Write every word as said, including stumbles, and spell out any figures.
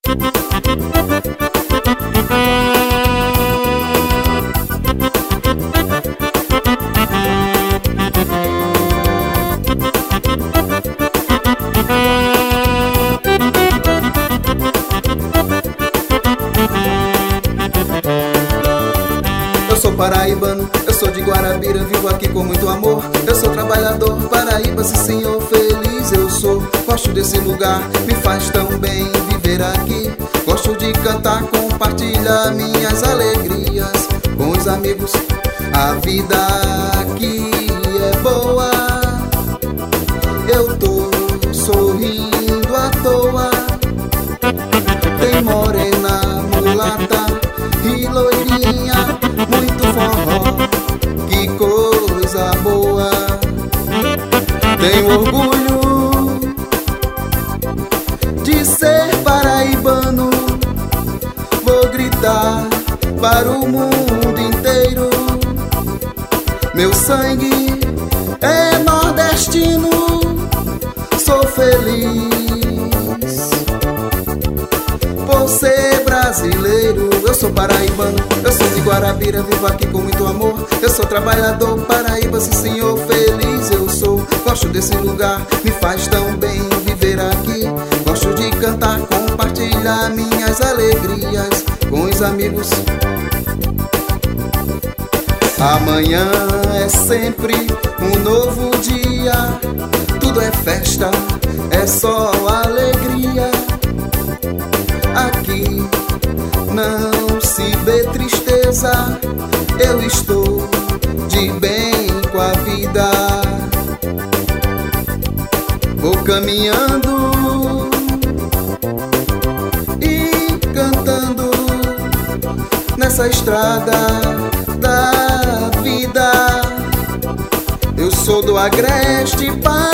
Eu sou paraibano, eu sou de Guarabira, vivo aqui com muito amor. Eu sou trabalhador, Paraíba, sim senhor, feliz eu sou. Gosto desse lugar, me faz tão bem viver aqui. Gosto de cantar, compartilhar minhas alegrias com os amigos. A vida aqui é boa, eu tô sorrindo à toa. Tem morena, mulata e loirinha, muito forró, que coisa boa. Tenho orgulho de ser paraibano, vou gritar para o mundo inteiro. Meu sangue é nordestino, sou feliz por ser brasileiro. Eu sou paraibano, eu sou de Guarabira, vivo aqui com muito amor. Eu sou trabalhador, Paraíba, sim senhor, feliz eu sou. Gosto desse lugar, me faz tão bem viver aqui. Gosto de cantar, compartilhar minhas alegrias com os amigos. Amanhã é sempre um novo dia, tudo é festa, é só alegria. Aqui não se vê tristeza, eu estou de bem com a vida. Vou caminhando e cantando nessa estrada da vida. Eu sou do Agreste, Paraíba,